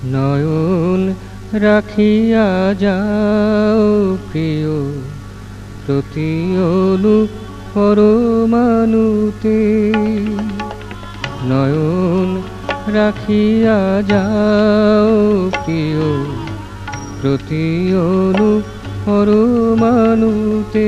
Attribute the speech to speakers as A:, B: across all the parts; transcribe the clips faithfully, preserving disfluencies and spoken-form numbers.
A: নয়ন রাখিয়া যাও প্রিয় প্রতি অনু পরমাণুতে। নয়ন রাখিয়া যাও প্রিয় প্রতি অনু পরমাণুতে।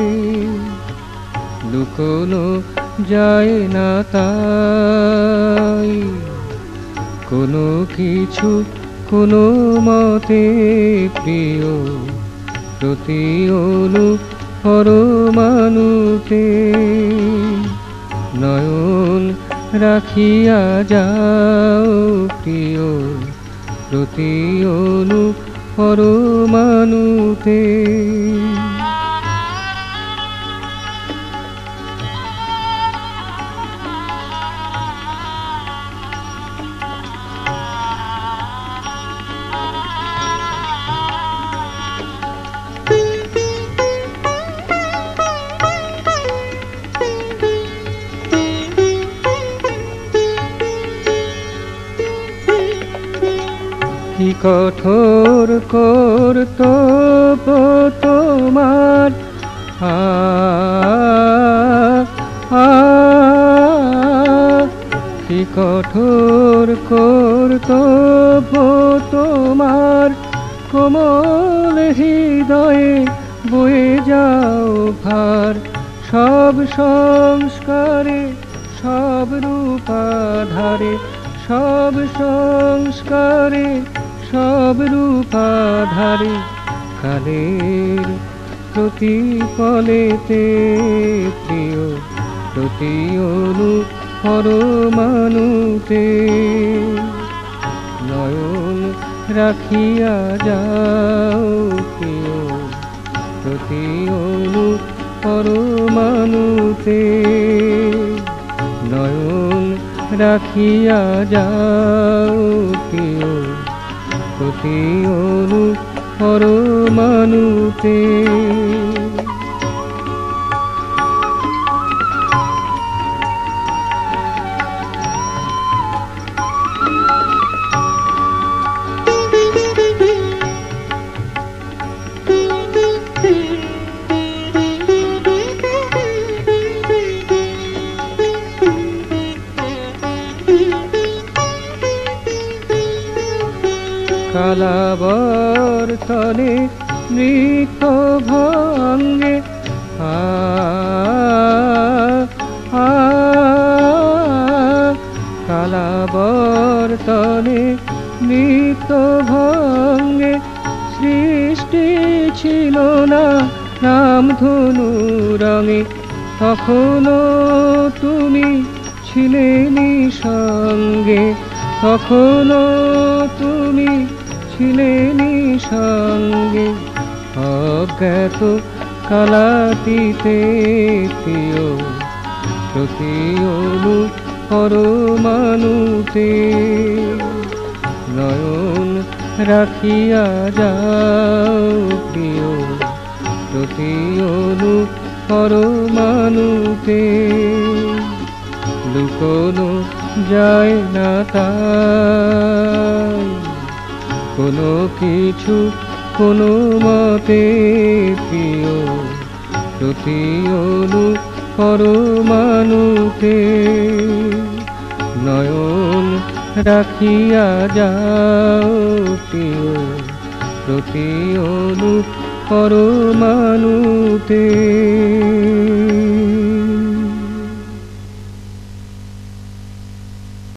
A: লুকোনো যায় না তাই কোনো কিছু কোনো মতে প্রিয় প্রতি অনু পরমাণুতে। নয়ন রাখিয়া যাও প্রিয় প্রতি অনু পরমাণুতে। কি কঠোর কর্তব্য তোমার, আ আ কি কঠোর কর্তব্য তোমার। কোমল হৃদয়ে বয়ে যাও ভার, সব সংস্কারে সব রূপাধারে। সব সংস্কারে সব রূপাধারে কালের প্রতিফলেতে প্রিয় প্রতি অনু পরমাণুতে। নয়ন রাখিয়া যাও প্রিয় প্রতি অনু পরমাণুতে। নয়ন রাখিয়া যাও প্রিয় প্রতি অনু পরমাণুতে। কালাবর্তনে নৃত্য ভঙ্গে, আ আ কালাবর্তনে নৃত্য ভঙ্গে। সৃষ্টি ছিল না নামধনু রঙে, তখনও তুমি ছিলে নিঃসঙ্গে। তখনও তুমি ছিলে নিঃসঙ্গে, অজ্ঞাত কালাতীতে প্রিয় প্রতি অনু পরমাণুতে। নয়ন রাখিয়া যাও প্রিয় প্রতি অনু পরমাণুতে। লুকোনো যায় না তাই কোনো কিছু কোনো মতে প্রিয় প্রতি অনু পরমাণুতে। নয়ন রাখিয়া যাও প্রিয় প্রতি অনু পরমাণুতে।